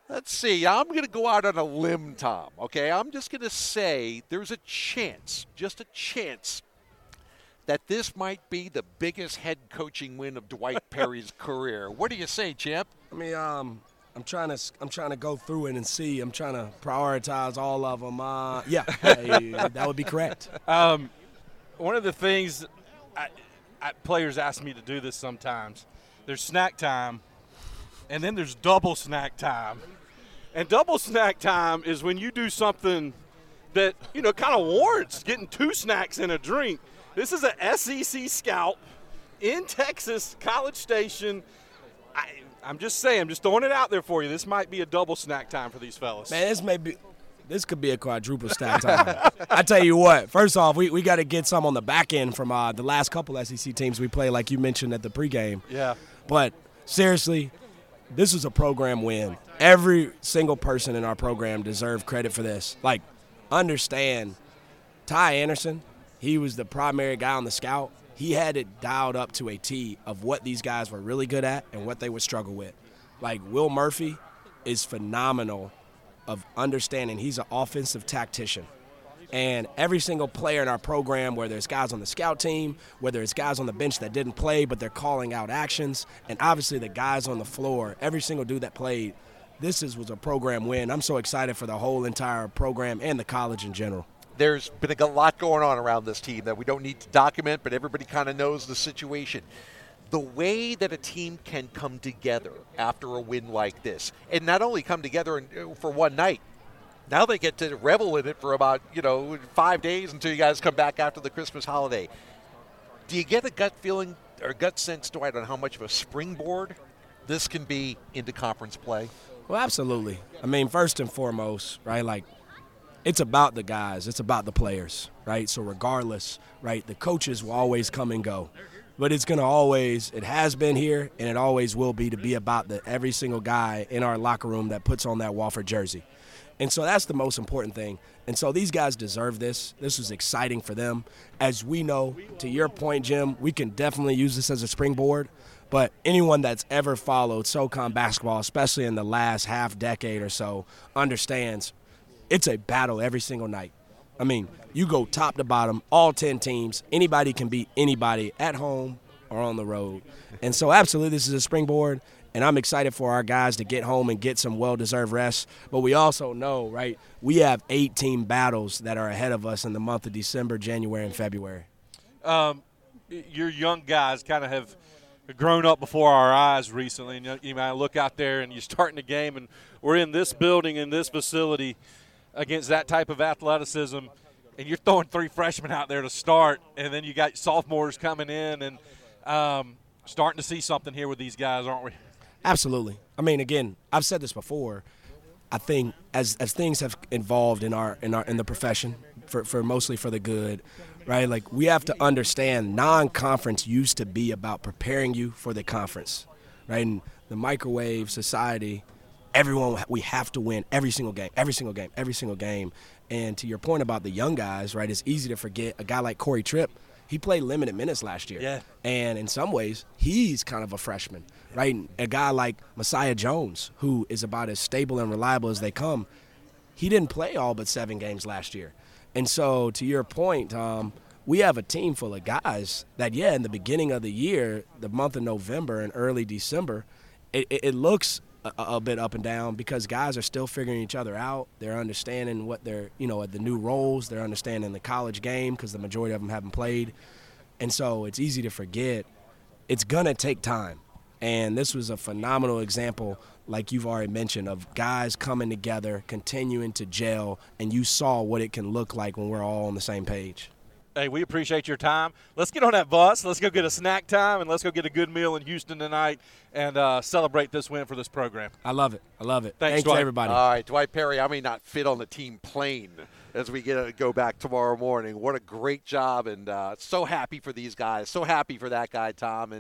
Let's see. I'm going to go out on a limb, Tom. Okay, I'm just going to say there's a chance, just a chance, that this might be the biggest head coaching win of Dwight Perry's career. What do you say, champ? I mean, I'm trying to go through it and see. I'm trying to prioritize all of them. That would be correct. One of the things players ask me to do this sometimes. There's snack time, and then there's double snack time. And double snack time is when you do something that, kind of warrants getting 2 snacks and a drink. This is a SEC scout in Texas, College Station. I'm just saying, I'm just throwing it out there for you. This might be a double snack time for these fellas. Man, this could be a quadruple stack time. I tell you what, first off, we got to get some on the back end from the last couple SEC teams we play, like you mentioned at the pregame. Yeah. But seriously, this was a program win. Every single person in our program deserved credit for this. Like, understand, Ty Anderson, he was the primary guy on the scout. He had it dialed up to a T of what these guys were really good at and what they would struggle with. Like, Will Murphy is phenomenal of understanding. He's an offensive tactician. And every single player in our program, whether it's guys on the scout team, whether it's guys on the bench that didn't play but they're calling out actions, and obviously the guys on the floor, every single dude that played, was a program win. I'm so excited for the whole entire program and the college in general. There's been a lot going on around this team that we don't need to document, but everybody kind of knows the situation. The way that a team can come together after a win like this, and not only come together for one night, now they get to revel in it for about, 5 days until you guys come back after the Christmas holiday. Do you get a gut feeling or gut sense, Dwight, on how much of a springboard this can be into conference play? Well, absolutely. I mean, first and foremost, right, like, it's about the guys. It's about the players, right? So regardless, right, the coaches will always come and go. But it's going to always – it has been here, and it always will be to be about every single guy in our locker room that puts on that Wofford jersey. And so that's the most important thing. And so these guys deserve this. This was exciting for them. As we know, to your point, Jim, we can definitely use this as a springboard. But anyone that's ever followed SoCon basketball, especially in the last half decade or so, understands it's a battle every single night. I mean, you go top to bottom, all 10 teams. Anybody can beat anybody at home or on the road. And so absolutely this is a springboard. And I'm excited for our guys to get home and get some well-deserved rest. But we also know, right, we have 18 battles that are ahead of us in the month of December, January, and February. Your young guys kind of have grown up before our eyes recently. And you might look out there and you're starting the game, and we're in this building, in this facility, against that type of athleticism, and you're throwing 3 freshmen out there to start, and then you got sophomores coming in, and starting to see something here with these guys, aren't we? Absolutely. I mean, again, I've said this before. I think as things have evolved in the profession, for mostly for the good, right? Like, we have to understand non-conference used to be about preparing you for the conference, right? And the microwave society, everyone, we have to win every single game. And to your point about the young guys, right, it's easy to forget a guy like Corey Tripp. He played limited minutes last year. Yeah. And in some ways, he's kind of a freshman, right? A guy like Messiah Jones, who is about as stable and reliable as they come, he didn't play all but 7 games last year. And so to your point, we have a team full of guys that, in the beginning of the year, the month of November and early December, it looks a bit up and down because guys are still figuring each other out. They're understanding what they're, the new roles. They're understanding the college game because the majority of them haven't played. And so it's easy to forget. It's going to take time. And this was a phenomenal example, like you've already mentioned, of guys coming together, continuing to gel, and you saw what it can look like when we're all on the same page. Hey, we appreciate your time. Let's get on that bus. Let's go get a snack time, and let's go get a good meal in Houston tonight and celebrate this win for this program. I love it. Thanks to everybody. All right, Dwight Perry, I may not fit on the team plane as we go back tomorrow morning. What a great job, and so happy for these guys. So happy for that guy, Tom.